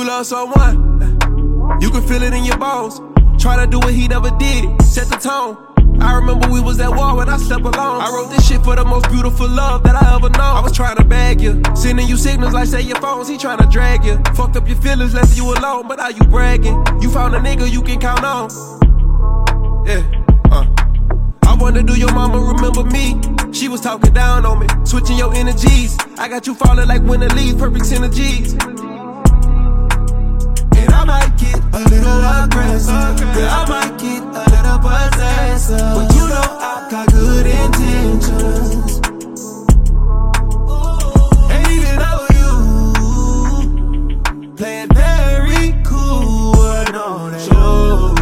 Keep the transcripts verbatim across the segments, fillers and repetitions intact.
love someone, you can feel it in your bones. Try to do what he never did, set the tone. I remember we was at war when I slept alone. I wrote this shit for the most beautiful love that I ever known. I was trying to bag you, sending you signals like say your phones, he trying to drag you. Fucked up your feelings, left you alone, but now you bragging. You found a nigga you can count on. Yeah, uh. I wonder, do your mama remember me? She was talking down on me, switching your energies. I got you falling like winter leaves, perfect synergies. And I might get a little aggressive, yeah, I might get a little possessive, but you know I got good intentions. And even though you play it very cool, I know that you.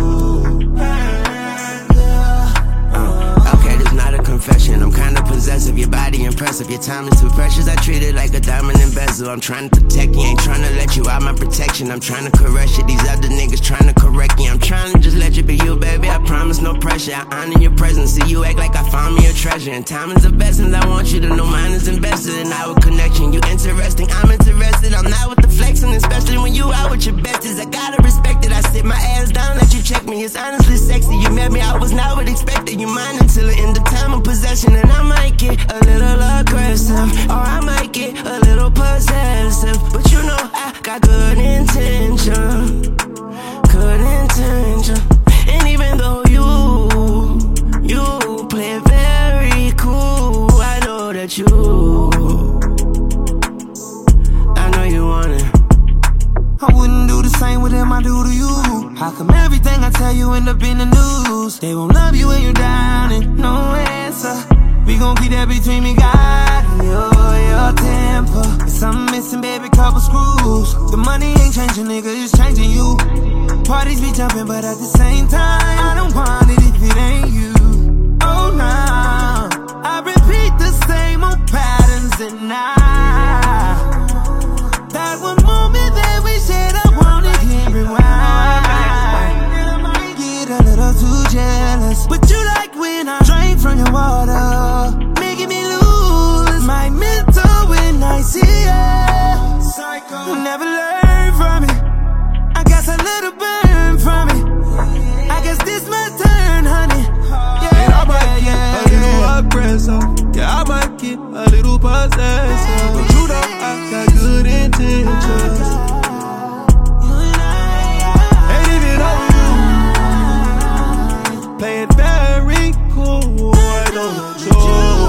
Okay, this not a confession, I'm kinda possessive, your body impressive, your time is too precious, I treat it like a diamond in bezel. I'm trying to protect you, ain't trying to let you out my protection. I'm trying to caress you, these other niggas trying to correct you. I'm trying to just let you be you, baby, I promise no pressure. I honor your presence, see you act like I found me a treasure. And time is of essence, I want you to know mine is invested in our connection. You interesting, I'm interested, I'm not with the flexing, especially when you out with your besties. I gotta respect it, I sit my ass down, let you check me. It's honestly sexy, you met me, I was not what expected. You mine until the end of time of possession. And I might get a little aggressive, or I might get a little possessive, but you know I got good intention, good intention. And even though you, you play very cool, I know that you, I know you want it. I wouldn't do the same with them I do to you. How come everything I tell you end up in the news? They won't love you when you're down and no answer. We gon' keep that between me, God, and your, your temper. If something missing, baby, couple screws. The money ain't changing, nigga, it's changing you. Parties be jumping, but at the same time, I don't want it if it ain't you. Oh, nah, I repeat the same old patterns and I, that one moment that we said I wanted, can't rewind. And I might get a little too jealous, but you like when I drink from your water, making me lose my mental when I see you. Psycho, never learn from it. I guess a little burn from it. I guess this my turn, honey. Yeah, and I might yeah, get a little yeah. aggressive, yeah, I might get a little possessive, but you know I got good intentions. And even though you play it very cool, I don't know.